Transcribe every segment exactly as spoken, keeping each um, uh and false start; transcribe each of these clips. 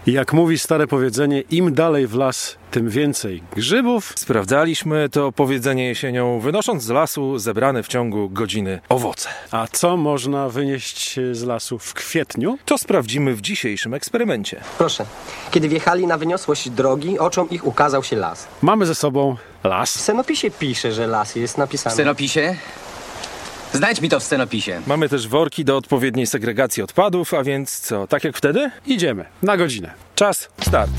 Jak mówi stare powiedzenie, im dalej w las, tym więcej grzybów. Sprawdzaliśmy to powiedzenie jesienią, wynosząc z lasu zebrane w ciągu godziny owoce. A co można wynieść z lasu w kwietniu? To sprawdzimy w dzisiejszym eksperymencie. Proszę, kiedy wjechali na wyniosłość drogi, oczom ich ukazał się las. Mamy ze sobą W las. scenopisie pisze, że las jest W napisany. scenopisie? Znajdź mi to w scenopisie. Mamy też worki do odpowiedniej segregacji odpadów, a więc co, tak jak wtedy? Idziemy na godzinę. Czas, start.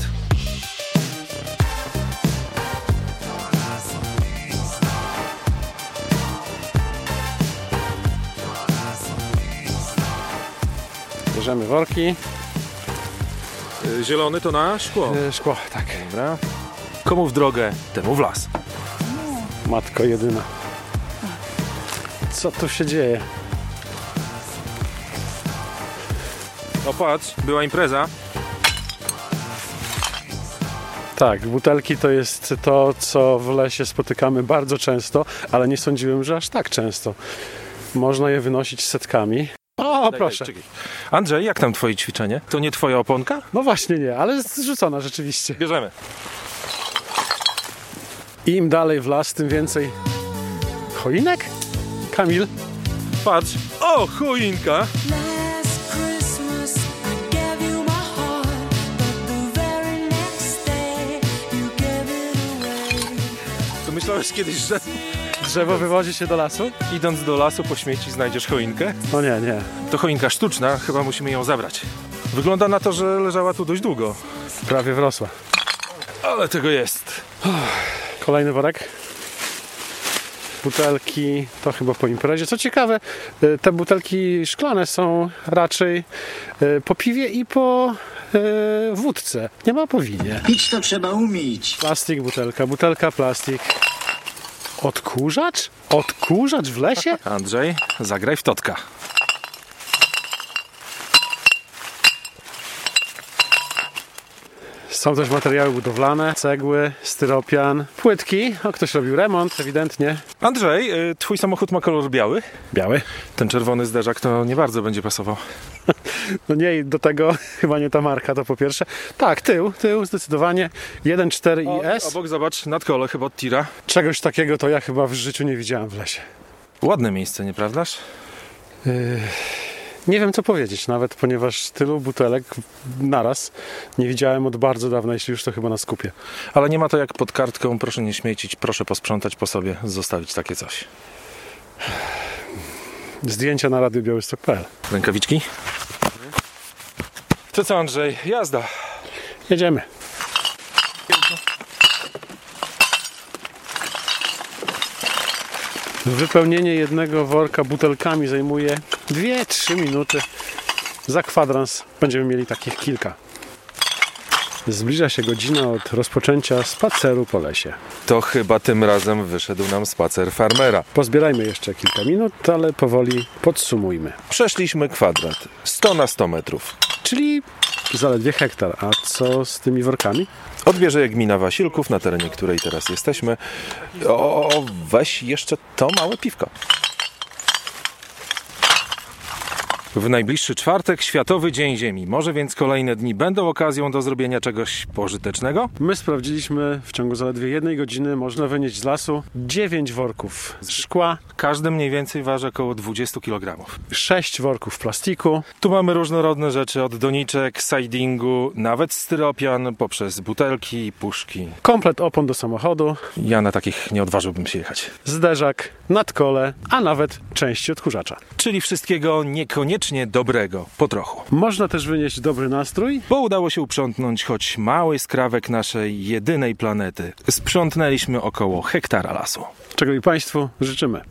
Bierzemy worki. Zielony to na szkło. Yy, szkło, tak. Dobra. Komu w drogę, temu w las. Matko jedyna. Co tu się dzieje? O patrz, była impreza. Tak, butelki to jest to, co w lesie spotykamy bardzo często, ale nie sądziłem, że aż tak często. Można je wynosić setkami. O, Daj, proszę. daj, czekaj. Andrzej, jak tam twoje ćwiczenie? To nie twoja oponka? No właśnie nie, ale zrzucona rzeczywiście. Bierzemy. Im dalej w las, tym więcej choinek? Kamil? Patrz. O, choinka. Last Christmas I gave you my heart, but the very next day you gave it away. To myślałeś kiedyś, że Drzewo wywodzi się do lasu? idąc do lasu po śmieci znajdziesz choinkę? No nie, nie. To choinka sztuczna, chyba musimy ją zabrać. Wygląda na to, że leżała tu dość długo. Prawie wrosła. Ale tego jest. Kolejny worek. Butelki to chyba po imprezie. Co ciekawe, y, te butelki szklane są raczej y, po piwie i po y, wódce. Nie ma po winie. Pić to trzeba umieć. Plastik, butelka, butelka, plastik. Odkurzacz? Odkurzacz w lesie? Andrzej, zagraj w totka. Są też materiały budowlane, cegły, styropian, płytki. O, ktoś robił remont, ewidentnie. Andrzej, y, twój samochód ma kolor biały? Biały. Ten czerwony zderzak to nie bardzo będzie pasował. No nie, i do tego chyba nie ta marka, to po pierwsze. Tak, tył, tył zdecydowanie. jeden cztery i S. Obok zobacz, nadkole chyba od tira. Czegoś takiego to ja chyba w życiu nie widziałem w lesie. Ładne miejsce, nieprawdaż? Yy, nie wiem co powiedzieć nawet, ponieważ tylu butelek naraz nie widziałem od bardzo dawna, jeśli już to chyba na skupie. Ale nie ma to jak pod kartką, proszę nie śmiecić, proszę posprzątać po sobie, zostawić takie coś. Zdjęcia na radiu białystok kropka p l. Rękawiczki? To co, Andrzej, jazda. Jedziemy. Wypełnienie jednego worka butelkami zajmuje dwie trzy minuty. Za kwadrans będziemy mieli takich kilka. Zbliża się godzina od rozpoczęcia spaceru po lesie. To chyba tym razem wyszedł nam spacer farmera. Pozbierajmy jeszcze kilka minut, ale powoli podsumujmy. Przeszliśmy kwadrat, sto na sto metrów. Czyli zaledwie hektar. A co z tymi workami? Odbierze gmina Wasilków, na terenie której teraz jesteśmy. O, weź jeszcze to małe piwko. W najbliższy czwartek Światowy Dzień Ziemi. Może więc kolejne dni będą okazją do zrobienia czegoś pożytecznego? My sprawdziliśmy, w ciągu zaledwie jednej godziny można wynieść z lasu dziewięć worków z szkła, Każdy mniej więcej waży około dwadzieścia kilogramów. sześć worków plastiku. Tu mamy różnorodne rzeczy, od doniczek, sidingu, nawet styropian, poprzez butelki, puszki. Komplet opon do samochodu, Ja na takich nie odważyłbym się jechać. zderzak, nadkole, a nawet części odkurzacza. Czyli wszystkiego niekoniecznie dobrego, po trochu. Można też wynieść dobry nastrój. Bo udało się uprzątnąć choć mały skrawek naszej jedynej planety. Sprzątnęliśmy około hektara lasu. Czego i Państwu życzymy.